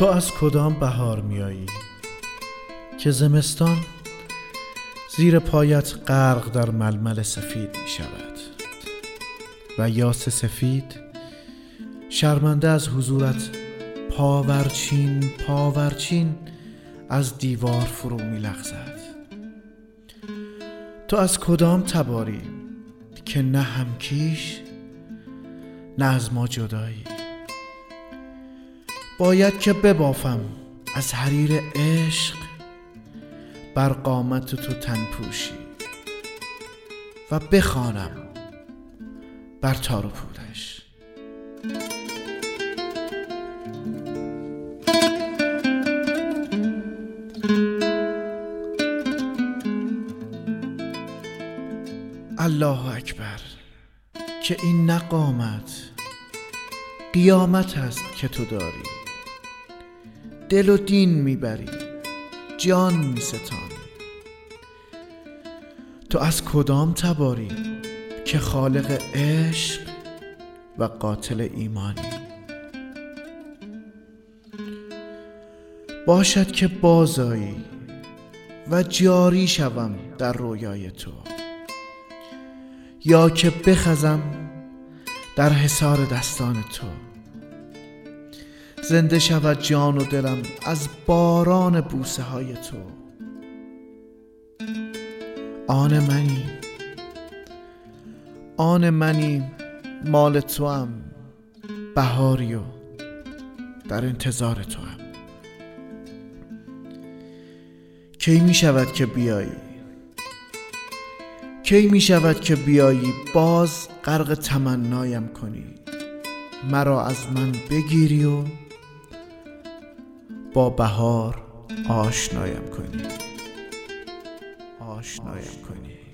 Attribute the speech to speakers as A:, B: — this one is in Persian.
A: تو از کدام بهار میایی که زمستان زیر پایت غرق در ململ سفید می شود و یاس سفید شرمنده از حضورت پاورچین از دیوار فرو می لغزد. تو از کدام تباری که نه همکیش نه از ما جدایی؟ باید که ببافم از حریر عشق بر قامت تو تن پوشی و بخوانم بر تار و پودش. الله اکبر، که این نه قیامت است که تو داری. دل و دین میبری، جان میستانی. تو از کدام تباری که خالق عشق و قاتل ایمانی؟ باشد که بازایی و جاری شوم در رویای تو، یا که بخزم در حصار دستان تو. زنده شود جان و دلم از باران بوسه های تو. آن منی مال توام، بهاری و در انتظار توام. کی می شود که بیایی باز غرق تمنایم کنی، مرا از من بگیری و با بهار آشنایم کنی.